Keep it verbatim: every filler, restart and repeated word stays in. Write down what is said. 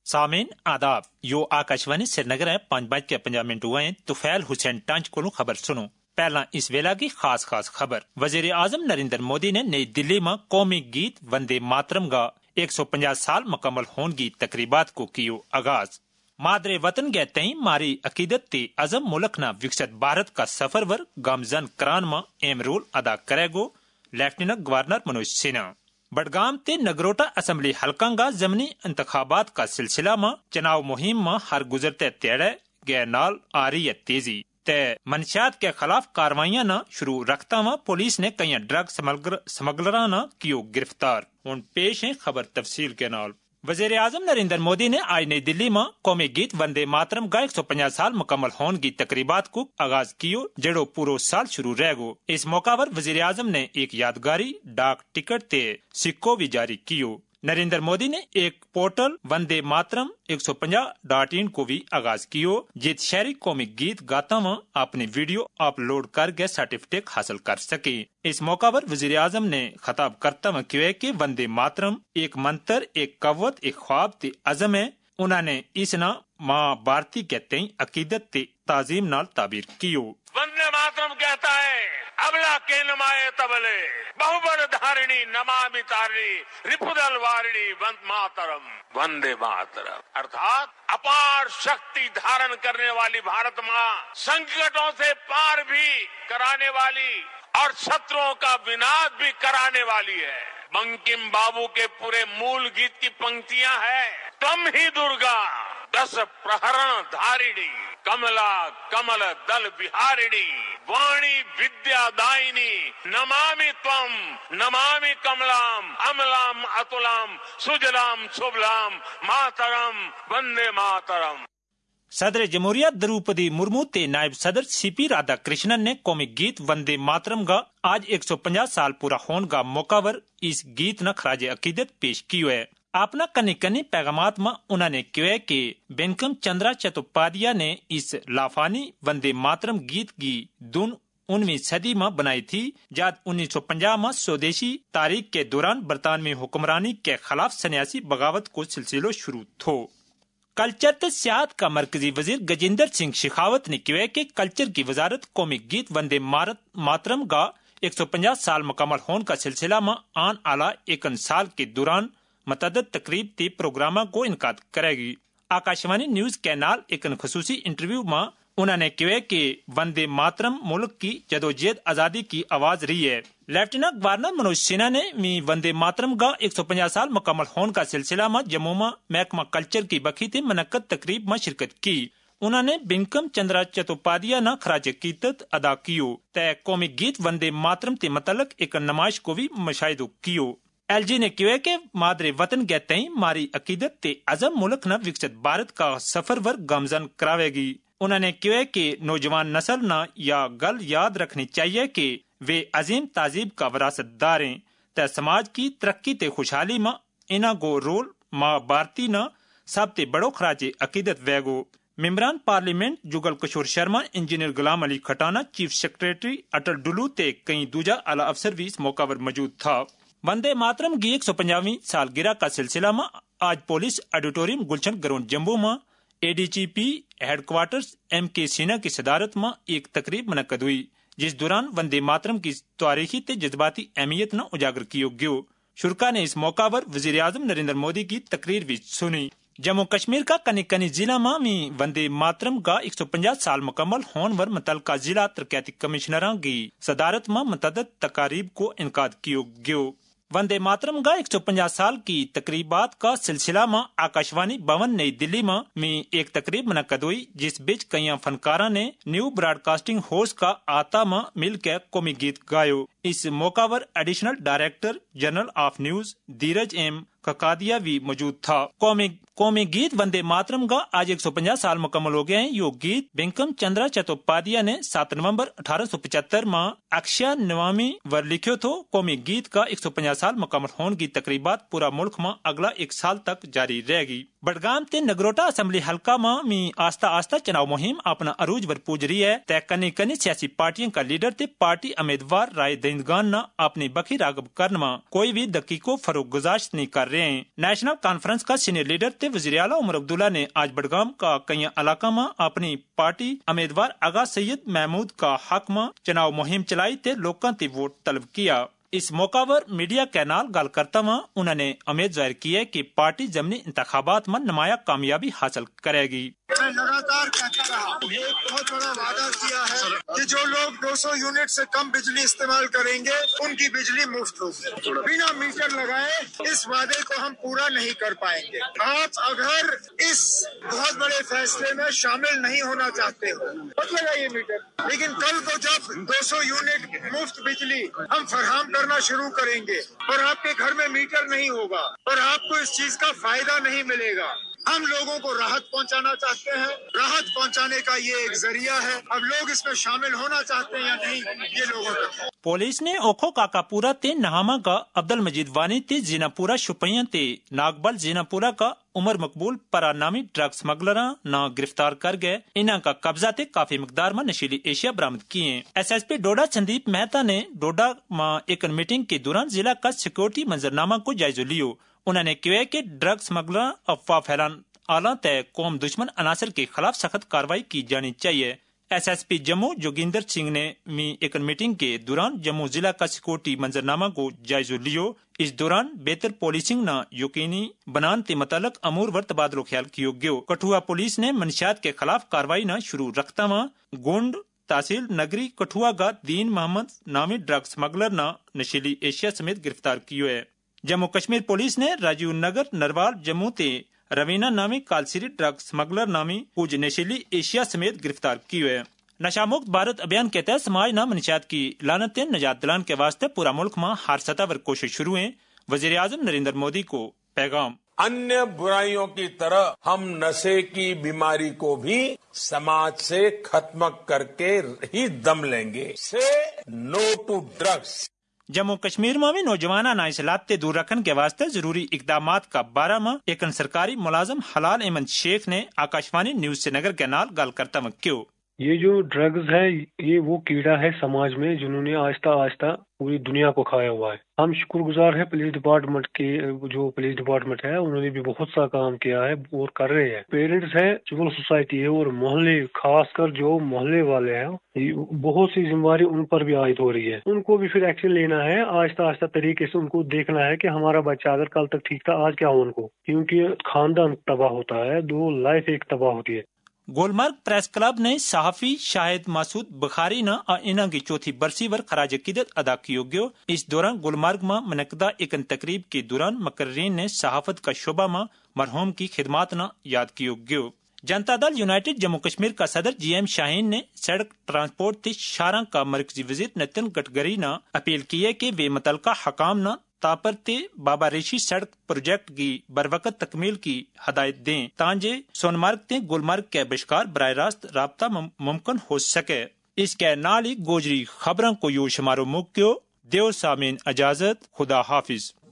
सामीन आदाब यो आकाशवाणी श्रीनगर है पांच बज के पंजाब मिनट हुए हैं। तुफैल हुसैन टंच को खबर सुनो। पहला इस वेला की खास खास खबर। वजीर आजम नरेंद्र मोदी ने नई दिल्ली में कौमी गीत वंदे मातरम का एक सौ पचास साल मुकम्मल होने की तकरीबात को कियो आगाज। मादरे वतन गए तई मारी अकीदत ते अजम मुल्क ना विकसित भारत का सफर वर गमजन करान में अहम रोल अदा करेगो लेफ्टिनेंट गवर्नर मनोज सिन्हा। बडगाम ते नगरोटा असम्बली हलका जमनी इंतखाबात का सिलसिला में चुनाव मुहिम में हर गुजरते तेड़े गए नाल आ रही है तेजी ते मंशियात के खिलाफ कार्रवाइयां न शुरू रखता में पुलिस ने कई ड्रग स्मगलर न कियो गिरफ्तार। उन पेश है खबर तफसील के नाल। वजीर आजम नरेंद्र मोदी ने आज नई दिल्ली में कौमी गीत वंदे मातरम का एक सौ पचास साल मुकम्मल होने की तकरीबात को आगाज कियो जड़ो पूरो साल शुरू रहेगो। इस मौका पर वजीर आजम ने एक यादगारी डाक टिकट ते सिक्को भी जारी कियो। नरेंद्र मोदी ने एक पोर्टल वंदे मातरम एक सौ पचास डॉट इन को भी आगाज कियो जित शहरी कौमी गीत गाता में अपने वीडियो अपलोड करके सर्टिफिकेट हासिल कर सके। इस मौका पर वजीर आजम ने खिताब करता में किया कि वंदे मातरम एक मंत्र, एक कवत, एक ख्वाब ते अजम है। उन्होंने इस ना माँ भारती के तई अकीदत ते ताजीम नाल ताबीर कियो। वंदे मातरम कहता है अबला के नमाए तबले बहुबर धारिणी नमामि तारिणी रिपुदल वारिणी वंद मातरम वंदे मातरम अर्थात अपार शक्ति धारण करने वाली भारत माँ संकटों से पार भी कराने वाली और शत्रुओं का विनाश भी कराने वाली है। बंकिम बाबू के पूरे मूल गीत की पंक्तियां हैं, तुम ही दुर्गा दस प्रहरण धारिणी कमला कमल दल बिहारिणी वाणी विद्या दायिनी नमामि त्वम नमामि कमलाम अमलाम अतुलाम सुजलाम शुभलाम मातरम वंदे मातरम। सदर जमहूरिया द्रौपदी मुर्मू ते नायब सदर सीपी राधा कृष्णन ने कौमी गीत वंदे मातरम का आज एक सौ पचास साल पूरा होने का मौका पर इस गीत न खराजे अकीदत पेश की है। अपना कनी कनी पैगामात में उन्होंने कहा कि बंकिम चंद्र चट्टोपाध्याय ने इस लाफानी वंदे मातरम गीत की धुन उन्नीसवीं सदी में बनाई थी जब उन्नीस सौ पचास में स्वदेशी तारीख के दौरान बरतानवी हुक्मरानी के खिलाफ सन्यासी बगावत को सिलसिलो शुरू थो। कल्चर ते सियाहत का मरकजी वजीर गजेंद्र सिंह शेखावत ने कहा कि कल्चर की वजारत कौमी गीत वंदे मातरम का एक सौ पचास साल मुकम्मल होने का सिलसिला में आन आला एक साल के दौरान मतदद तकरीब ते प्रोग्राम को इनकाद करेगी। आकाशवाणी न्यूज के नाल एक खसूसी इंटरव्यू में उन्होंने कहा कि वंदे मातरम मुल्क की जदोजहद आजादी की आवाज रही है। लेफ्टिनेंट गवर्नर मनोज सिन्हा ने मी वंदे मातरम का एक सौ पचास साल मुकम्मल होने का सिलसिला में जम्मू में महकमा कल्चर की बखी थे मनक्कद तकरीब में शिरकत की। उन्होंने बंकिम चंद्र चट्टोपाध्याय न खराज अकीदत अदा कियो तय कौमी गीत वंदे मातरम ते मतलक एक नमाइश को भी मुशाहिदो कियो। एल जी ने कहा कि मादरे वतन गए तई मारी अकीदत ते अजम मुल्क न विकसित भारत का सफर वर गमजन करावेगी। उन्होंने कहा कि नौजवान नस्ल न या गल याद रखनी चाहिए कि वे अजीम ताजीब का विरासतदार हैं ते समाज की तरक्की ते खुशहाली में इना गो रोल माँ भारती न सब ते बड़ो खराजे अकीदत वेगो। मेंबरान parliament Jugal Kishore Sharma, engineer Ghulam Ali Khatana, chief secretary Atal Dulloo ते कई दूजा आला अफसर भी इस मौका पर मौजूद था। वंदे मातरम की एक सौ पचासवीं सालगिरह का सिलसिला में आज police auditorium Gulshan ground Jammu में एडीजीपी हेडक्वार्टर्स एम के सिन्हा की सदारत में एक तकरीब मुनक्कद हुई जिस दौरान वंदे मातरम की तारीखी ते जज्बाती अहमियत न उजागर कियो गयो। शुरका ने इस मौका पर वजीर आजम नरेंद्र मोदी की तकरीर भी सुनी। जम्मू कश्मीर का कनी कनी जिला में वंदे मातरम का एक सौ पचास साल मुकम्मल होने पर मुतलका जिला तरक्याती कमिश्नर की सदारत में मतदद तकारीब को इनकाद कियो गयो। वंदे मातरम का एक सौ पचास साल की तकरीबात का सिलसिला में आकाशवाणी भवन नई दिल्ली में, में एक तकरीब मुनक्कद हुई जिस बीच कई फनकारा ने न्यू ब्रॉडकास्टिंग हाउस का आता में मिलकर कौमी गीत गायो। इस मौका पर additional director general of news Dheeraj M Kakadia भी मौजूद था। कौमी कौमी गीत वंदे मातरम का आज एक सौ पचास साल मुकम्मल हो गए हैं। यो गीत बंकिम चंद्र चट्टोपाध्याय ने सात नवंबर अठारह सौ पचहत्तर में अक्षय नवमी वर लिखो तो कौमी गीत का एक सौ पचास साल मुकम्मल होने की तकरीबात पूरा मुल्क में अगला एक साल तक जारी रहेगी। बडगाम ते नगरोटा असम्बली हल्का में आस्ता आस्ता चुनाव मुहिम अपना अरूज पर पूज रही है। तय कनी कनी सियासी पार्टियों का लीडर ते पार्टी उम्मीदवार राय نمائندگان نہ اپنی بخی راغب کرنا کوئی بھی دقیق کو فروغ گزاشت نہیں کر رہے ہیں۔ نیشنل کانفرنس کا سینئر لیڈر تے وزیر اعلیٰ عمر عبداللہ نے آج بڑگام کا کئی علاقہ میں اپنی پارٹی امیدوار آغا سید محمود کا حق میں چناؤ مہم چلائی تے لوکاں تے ووٹ طلب کیا۔ اس موقع پر میڈیا کے نال گل کرتا ہوا انہوں نے امید ظاہر کی ہے کہ پارٹی ضمنی انتخابات میں نمایاں کامیابی حاصل کرے گی۔ میں لگاتار کہتا رہا یہ ایک بہت بڑا وعدہ کیا ہے کہ جو لوگ دو سو یونٹ سے کم بجلی استعمال کریں گے ان کی بجلی مفت ہوگی بنا میٹر لگائے۔ اس وعدے کو ہم پورا نہیں کر پائیں گے۔ آپ اگر اس بہت بڑے فیصلے میں شامل نہیں ہونا چاہتے ہو مت لگائیے میٹر، لیکن کل کو جب دو سو یونٹ مفت بجلی ہم فراہم کرنا شروع کریں گے اور آپ کے گھر میں میٹر نہیں ہوگا اور آپ کو اس چیز کا فائدہ نہیں ملے گا۔ ہم لوگوں کو راحت پہنچانا چاہتے ہیں، راحت پہنچانے کا یہ ایک ذریعہ ہے۔ اب لوگ اس میں شامل ہونا چاہتے ہیں یا نہیں یہ لوگوں کا۔ پولیس نے اوکھو کاکا پورا تے نہاما کا عبد المجید وانی تے زینا پورا شپیاں تے ناگبل زینا پورا کا عمر مقبول پرا نامی ڈرگ سمگلراں نہ گرفتار کر گئے۔ انہاں کا قبضہ تے کافی مقدار میں نشیلی اشیاء برآمد کیے۔ S S P Doda Sandeep Mehta نے ڈوڈا میں ایک میٹنگ کے دوران ضلع کا سیکورٹی منظرنامہ کو جائزہ لیو۔ انہوں نے کہا کہ ڈرگ سمگلر افواہ پھیلان اعلیٰ تے قوم دشمن عناصر کے خلاف سخت کارروائی کی جانی چاہیے۔ S S P Jammu Joginder Singh نے می ایک میٹنگ کے دوران جموں ضلع کا سیکورٹی منظرنامہ کو جائزہ لیو۔ اس دوران بہتر پولیسنگ نہ یقینی بنان کے متعلق امور ور تبادلہ خیال کیو گیو۔ کٹھوا پولیس نے منشیات کے خلاف کارروائی نہ شروع رکھتا ہوا گونڈ تحصیل نگری کٹھوا کا دین محمد نامی ڈرگ سمگلر نہ نشیلی ایشیا سمیت گرفتار کیو ہے۔ جموں کشمیر پولیس نے راجیو نگر نروال جموں تے روینہ نامی کالسری ڈرگ سمگلر نامی کچھ نشیلی ایشیا سمیت گرفتار کی ہوئے۔ نشہ مکت بھارت ابھیان کے تحت سماج نہ منشیات کی لعنت نجات دلان کے واسطے پورا ملک میں ہر سطح پر کوشش شروع ہے۔ وزیر اعظم نریندر مودی کو پیغام۔ अन्य बुराइयों की तरह हम नशे की बीमारी को भी समाज से खत्म करके ही दम लेंगे। Say no to drugs. Jammu Kashmir में भी नौजवान नाइसलात से दूर रखने के वास्ते जरूरी इकदामात का बारे में एक सरकारी मुलाजम हलाल अहमद शेख ने आकाशवाणी न्यूज श्रीनगर के नाल गल करता हुआ क्यों। ये जो ड्रग्स है ये वो कीड़ा है समाज में जिन्होंने आहिस्ता आहिस्ता पूरी दुनिया को खाया हुआ है। हम शुक्रगुजार हैं पुलिस डिपार्टमेंट के, जो पुलिस डिपार्टमेंट है उन्होंने भी बहुत सा काम किया है और कर रहे हैं। पेरेंट्स है, सिविल सोसाइटी है और मोहल्ले, खासकर जो मोहल्ले वाले हैं बहुत सी जिम्मेवारी उन पर भी आयद हो रही है। उनको भी फिर एक्शन लेना है, आहिस्ता आहिस्ता तरीके से उनको देखना है कि हमारा बच्चा अगर कल तक ठीक था आज क्या हो उनको, क्योंकि खानदान तबाह होता है, दो लाइफ एक तबाह होती है। गोलमर्ग प्रेस क्लब ने सहाफी शाहिद मासूद बुखारी न इन्हों की चौथी बरसी पर खराज अकीदत अदा कियो गयो। इस दौरान गुलमर्ग में मनकदा एक तकरीब के दौरान मकर्रीन ने सहाफत का शोबा में मरहूम की खिदमात न याद कियो गयो। जनता दल यूनाइटेड जम्मू कश्मीर का सदर जी एम शाहीन ने सड़क ट्रांसपोर्ट ते शारा का मरकजी वजीर नितिन गडकरी न अपील की है कि वे मुतलका हकाम न तापर ते बाबा रेशी सड़क प्रोजेक्ट की बरवकत तकमील की हदायत दें तांजे सोनमर्ग ते गुलमर्ग के बशकार बराह रास्त राबता मुमकिन हो सके। इसके नाल ही गोजरी खबरों को यो शुमारो मुक्यो देव सामीन इजाजत खुदा हाफिज।